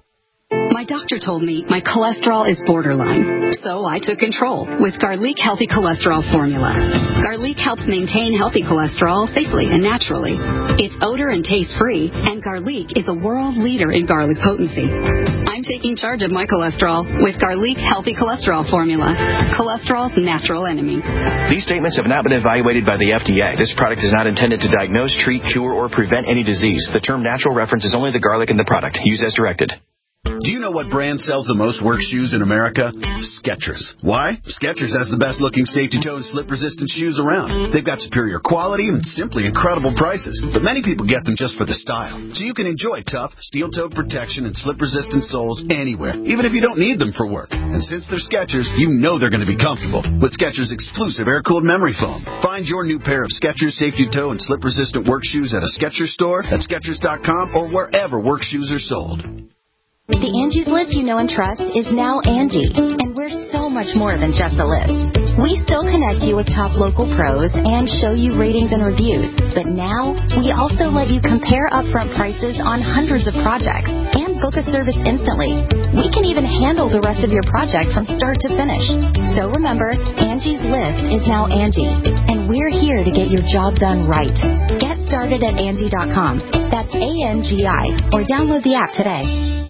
My doctor told me my cholesterol is borderline, so I took control with Garlic Healthy Cholesterol Formula. Garlic helps maintain healthy cholesterol safely and naturally. It's odor and taste-free, and Garlic is a world leader in garlic potency. I'm taking charge of my cholesterol with Garlic Healthy Cholesterol Formula, cholesterol's natural enemy. These statements have not been evaluated by the F D A. This product is not intended to diagnose, treat, cure, or prevent any disease. The term natural references only the garlic in the product. Use as directed. Do you know what brand sells the most work shoes in America? Skechers. Why? Skechers has the best looking safety toe and slip resistant shoes around. They've got superior quality and simply incredible prices. But many people get them just for the style. So you can enjoy tough, steel-toed protection and slip resistant soles anywhere, even if you don't need them for work. And since they're Skechers, you know they're going to be comfortable with Skechers exclusive air-cooled memory foam. Find your new pair of Skechers safety toe and slip resistant work shoes at a Skechers store, at Skechers dot com, or wherever work shoes are sold. The Angie's List you know and trust is now Angie, and we're so much more than just a list. We still connect you with top local pros and show you ratings and reviews, but now we also let you compare upfront prices on hundreds of projects and book a service instantly. We can even handle the rest of your project from start to finish. So remember, Angie's List is now Angie, and we're here to get your job done right. Get started at Angie dot com. That's A N G I, or download the app today.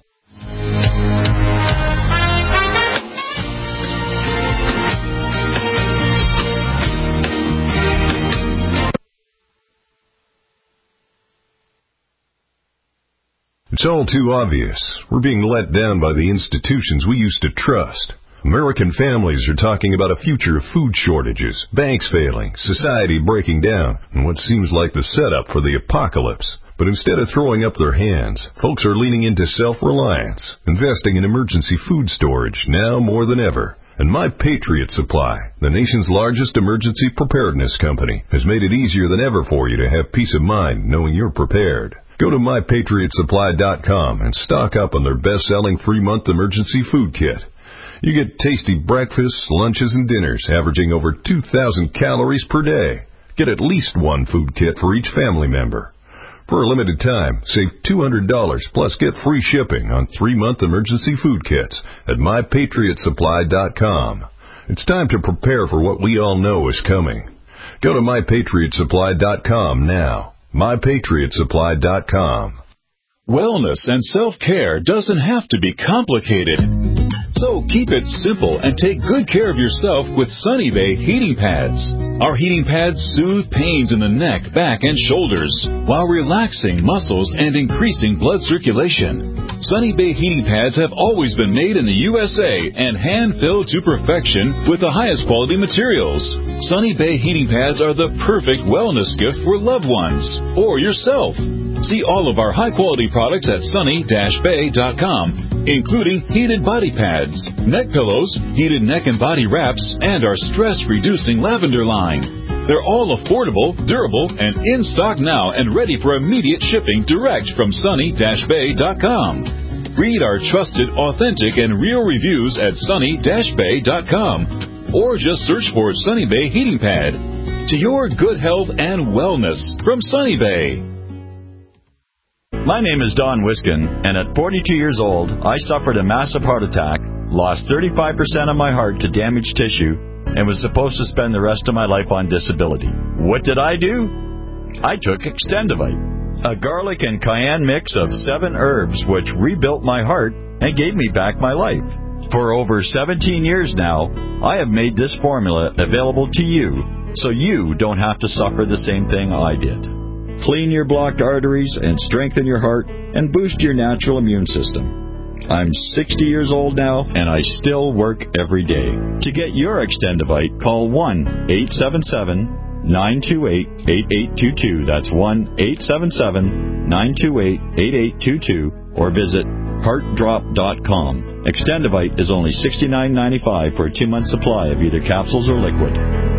It's all too obvious. We're being let down by the institutions we used to trust. American families are talking about a future of food shortages, banks failing, society breaking down, and what seems like the setup for the apocalypse. But instead of throwing up their hands, folks are leaning into self-reliance, investing in emergency food storage now more than ever. And My Patriot Supply, the nation's largest emergency preparedness company, has made it easier than ever for you to have peace of mind knowing you're prepared. Go to my patriot supply dot com and stock up on their best-selling three-month emergency food kit. You get tasty breakfasts, lunches, and dinners averaging over two thousand calories per day. Get at least one food kit for each family member. For a limited time, save two hundred dollars plus get free shipping on three-month emergency food kits at my patriot supply dot com. It's time to prepare for what we all know is coming. Go to my patriot supply dot com now. my patriot supply dot com. Wellness and self-care doesn't have to be complicated. So keep it simple and take good care of yourself with Sunny Bay heating pads. Our heating pads soothe pains in the neck, back, and shoulders while relaxing muscles and increasing blood circulation. Sunny Bay heating pads have always been made in the U S A and hand-filled to perfection with the highest quality materials. Sunny Bay heating pads are the perfect wellness gift for loved ones or yourself. See all of our high-quality products at sunny dash bay dot com, including heated body pads, neck pillows, heated neck and body wraps, and our stress-reducing lavender line. They're all affordable, durable, and in stock now and ready for immediate shipping direct from sunny dash bay dot com. Read our trusted, authentic, and real reviews at sunny dash bay dot com or just search for Sunny Bay Heating Pad. To your good health and wellness from Sunny Bay. My name is Don Wiskin, and at forty-two years old, I suffered a massive heart attack, lost thirty-five percent of my heart to damaged tissue, and was supposed to spend the rest of my life on disability. What did I do? I took Extendivite, a garlic and cayenne mix of seven herbs which rebuilt my heart and gave me back my life. For over seventeen years now, I have made this formula available to you, so you don't have to suffer the same thing I did. Clean your blocked arteries and strengthen your heart and boost your natural immune system. I'm sixty years old now, and I still work every day. To get your Extendivite, call one eight seven seven, nine two eight, eight eight two two. That's one eight seven seven, nine two eight, eight eight two two, or visit heart drop dot com. Extendivite is only sixty-nine ninety-five for a two-month supply of either capsules or liquid.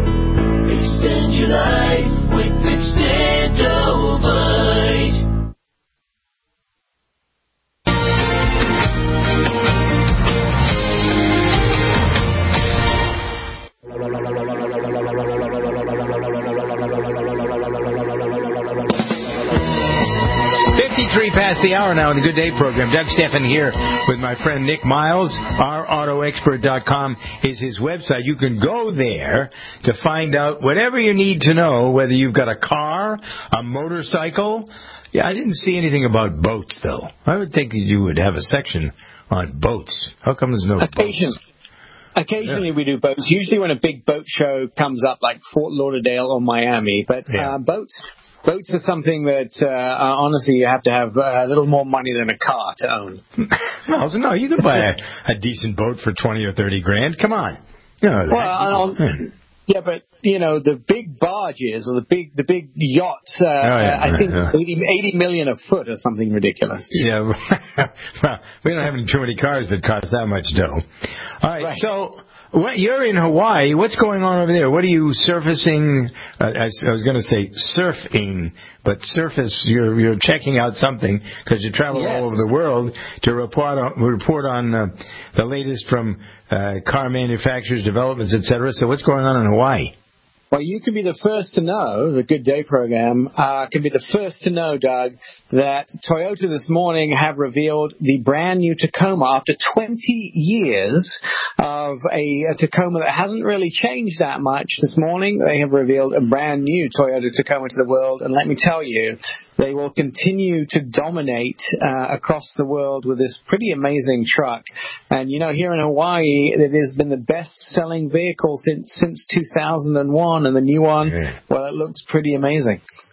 Extend your life with Extendovite. fifty-three past the hour now in the Good Day program. Doug Stephan here with my friend Nick Miles. our auto expert dot com is his website. You can go there to find out whatever you need to know, whether you've got a car, a motorcycle. Yeah, I didn't see anything about boats, though. I would think that you would have a section on boats. How come there's no Occasionally. boats? Occasionally yeah. we do boats, usually when a big boat show comes up like Fort Lauderdale or Miami. But yeah. uh, boats... Boats are something that, uh, honestly, you have to have a little more money than a car to own. No, so no, you can buy a, a decent boat for twenty or thirty grand. Come on. You know, well, I yeah, but you know the big barges or the big the big yachts. Uh, oh, yeah, I think yeah. eighty, eighty million a foot or something ridiculous. Yeah, well, we don't have any too many cars that cost that much dough. All right, right. so. What, you're in Hawaii. What's going on over there? What are you surfacing? Uh, I, I was going to say surfing, but surface. You're you're checking out something because you travel yes. all over the world to report on, report on uh, the latest from uh, car manufacturers, developments, et cetera. So what's going on in Hawaii? Well, you can be the first to know, the Good Day program uh, can be the first to know, Doug, that Toyota this morning have revealed the brand new Tacoma after twenty years of a, a Tacoma that hasn't really changed that much. This morning, they have revealed a brand new Toyota Tacoma to the world, and let me tell you, they will continue to dominate uh, across the world with this pretty amazing truck. And, you know, here in Hawaii, it has been the best-selling vehicle since, since two thousand one, and the new one, yeah. well, it looks pretty amazing.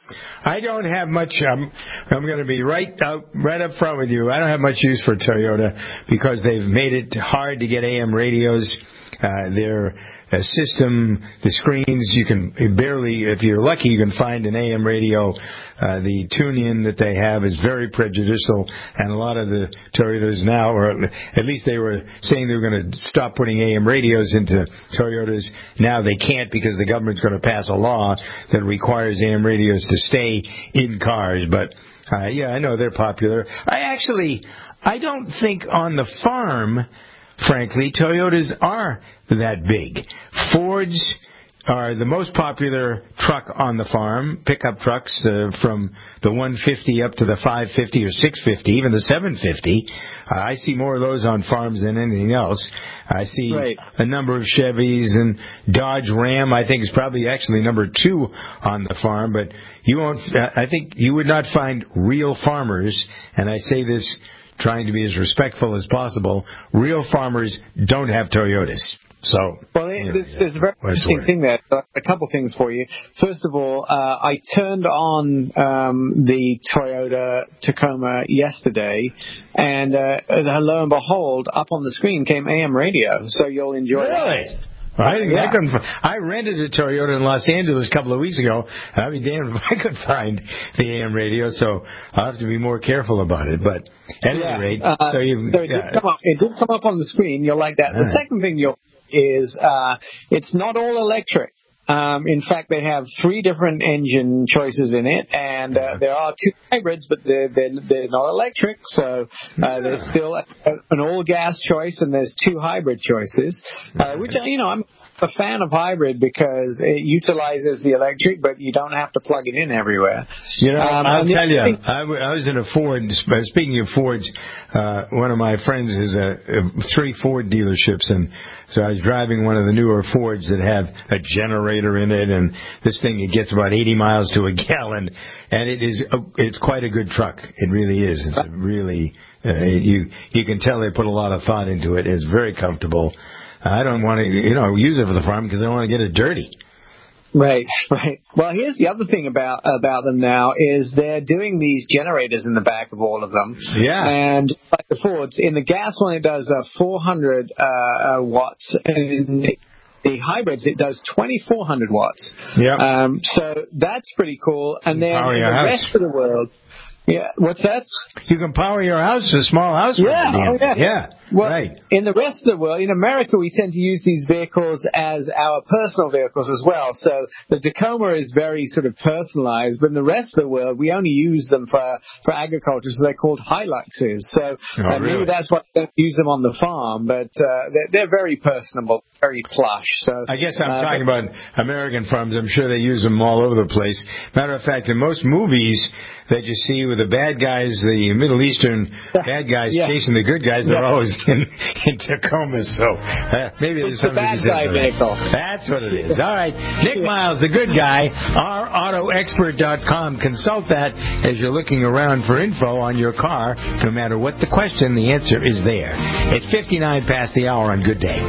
I don't have much. Um, I'm going to be right out, right up front with you. I don't have much use for Toyota because they've made it hard to get A M radios. Uh, their uh, system, the screens, you can barely, if you're lucky, you can find an A M radio. Uh, the tune-in that they have is very prejudicial, and a lot of the Toyotas now, or at least they were saying they were going to stop putting A M radios into Toyotas. Now they can't because the government's going to pass a law that requires A M radios to stay in cars. But uh, yeah, I know they're popular. I actually, I don't think on the farm, frankly, Toyotas are that big. Fords are the most popular truck on the farm, pickup trucks uh, from the one fifty up to the five fifty or six fifty, even the seven fifty. Uh, I see more of those on farms than anything else. I see right. a number of Chevys, and Dodge Ram, I think, is probably actually number two on the farm. But you won't. Uh, I think you would not find real farmers, and I say this trying to be as respectful as possible, real farmers don't have Toyotas. So, well, anyway, there's, there's a very interesting thing there. A couple things for you. First of all, uh, I turned on um, the Toyota Tacoma yesterday, and uh, lo and behold, up on the screen came A M radio. So you'll enjoy really? it. I, yeah. I, couldn't, I rented a Toyota in Los Angeles a couple of weeks ago. I'd be damned if I could find the A M radio, so I'll have to be more careful about it. But at yeah. any rate, uh, so, you, so it, yeah. did come up, it did come up on the screen. You'll like that. The right. second thing you'll is uh, it's not all electric. Um, in fact, they have three different engine choices in it, and uh, there are two hybrids, but they're, they're, they're not electric, so uh, there's still a, an all-gas choice, and there's two hybrid choices, uh, which, you know, I'm a fan of hybrid because it utilizes the electric, but you don't have to plug it in everywhere. You know, um, I'll tell you, I, w- I was in a Ford, speaking of Fords, uh, one of my friends is a, a three Ford dealerships, and so I was driving one of the newer Fords that have a generator in it, and this thing, it gets about eighty miles to a gallon, and it is, a, it's quite a good truck. It really is. It's a really, uh, you, you can tell they put a lot of thought into it. It's very comfortable. I don't want to, you know, use it for the farm because I don't want to get it dirty. Right, right. Well, here's the other thing about about them now is they're doing these generators in the back of all of them. Yeah. And like the Fords, in the gas one it does uh, four hundred uh, uh, watts, and in the, the hybrids it does twenty-four hundred watts. Yeah. Um, so that's pretty cool. And then Power in your the house. rest of the world. Yeah, what's that? You can power your house, a small house. Yeah, oh, yeah. yeah. Well, right. In the rest of the world, in America, we tend to use these vehicles as our personal vehicles as well. So the Tacoma is very sort of personalized, but in the rest of the world, we only use them for, for agriculture, so they're called Hiluxes. So oh, uh, really? maybe that's why we don't use them on the farm, but uh, they're, they're very personable, very plush. So I guess I'm uh, talking about American farms. I'm sure they use them all over the place. Matter of fact, in most movies that you see with the bad guys, the Middle Eastern bad guys yeah. chasing the good guys, they're yeah. always in, in Tacomas. So uh, maybe there's it's something a bad to be said guy for that. vehicle. That's what it is. All right. Nick Miles, the good guy, our auto expert dot com. Consult that as you're looking around for info on your car. No matter what the question, the answer is there. It's fifty-nine past the hour on Good Day.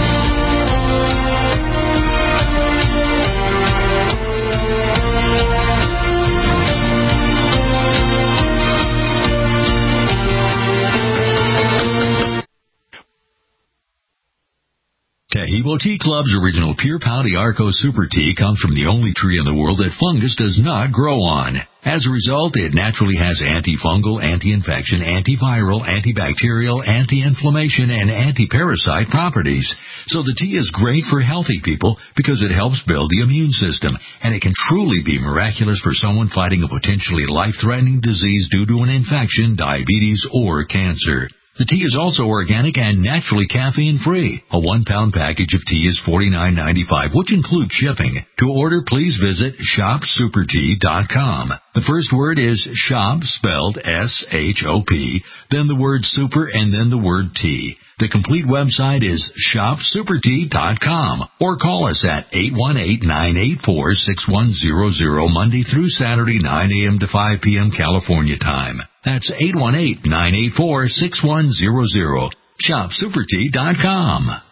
Taheebo Tea Club's original Pure Pouty Arco Super Tea comes from the only tree in the world that fungus does not grow on. As a result, it naturally has antifungal, anti-infection, antiviral, antibacterial, anti-inflammation, and anti-parasite properties. So the tea is great for healthy people because it helps build the immune system, and it can truly be miraculous for someone fighting a potentially life-threatening disease due to an infection, diabetes, or cancer. The tea is also organic and naturally caffeine-free. A one-pound package of tea is forty-nine ninety-five, which includes shipping. To order, please visit shop super tea dot com. The first word is shop, spelled S H O P, then the word super, and then the word tea. The complete website is shop super tea dot com, or call us at eight one eight, nine eight four, six one zero zero Monday through Saturday, nine a.m. to five p.m. California time. That's eight one eight, nine eight four, six one zero zero. shop super tea dot com.